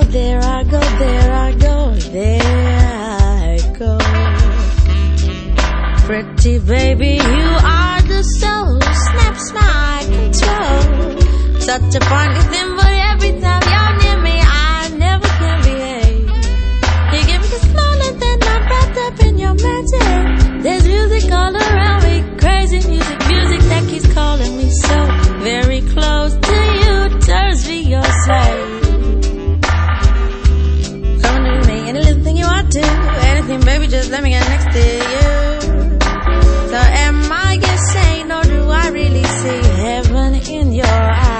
there I go, there I go, there I go. Pretty baby, you are the soul, snaps my control. Such a funny thing, but every time you're near me, I never can behave. You give me the smile and then I'm wrapped up in your magic. There's music all around me, crazy music, music that keeps calling me so very close to you, turns me your slave. Come to me, any little thing you want to, anything baby, just let me get next to you. So am I insane or do I really see heaven in your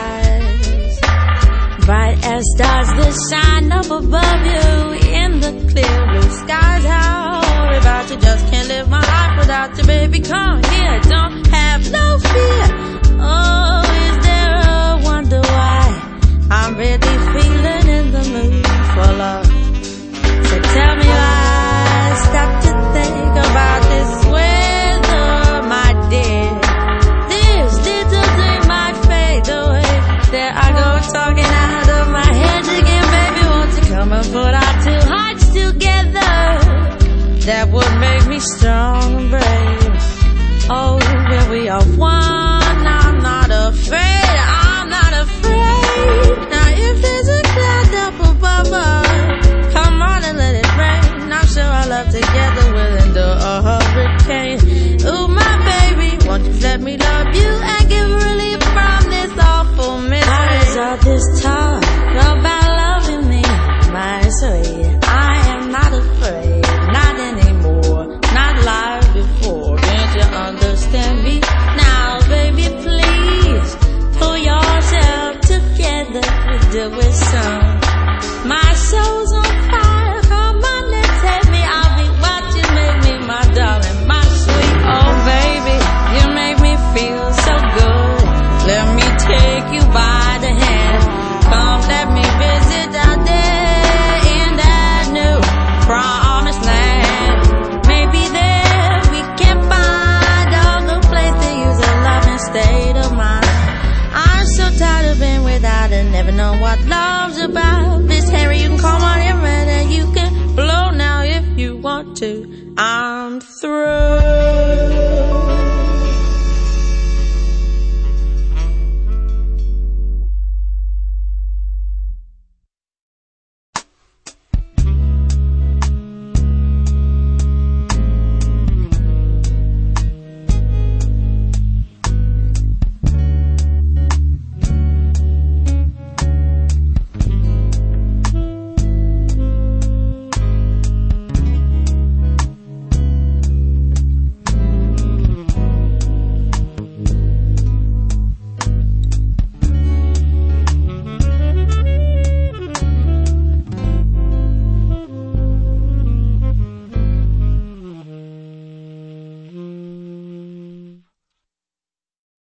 eyes? Bright as stars that shine up above you in the clear blue skies. How about you, just can't live my life without you, baby. Come here, don't have no fear. Oh, is there a wonder why I'm really feeling in the mood for love? So tell me why, stop to think about this weather, my dear. This little dream might fade away. There I go, talking out of my head again. Baby, won't you come and put our two hearts together? That would make me strong and brave. Oh, when we are one, I'm not afraid, I'm not afraid. Now if there's a cloud up above us, come on and let it rain. I'm sure our love together will endure a hurricane. Ooh, my baby, won't you let me love you and give relief from this awful misery? Why is all this talk about loving me, my sweet? I am not afraid, not anymore, not like before. Can't you understand me now, baby? Please pull yourself together, do it some. My soul's on fire, come on and take me. I'll be watching, make me my darling, my sweet. Oh baby, you make me feel so good. Let me take you by the hand. Come, let me visit out there in that new promised land. Maybe there we can find a good place to use a loving state of mind. I'm so tired of being without and never know what love's about. Miss Harry, you can call my name and you can blow now if you want to. I'm through.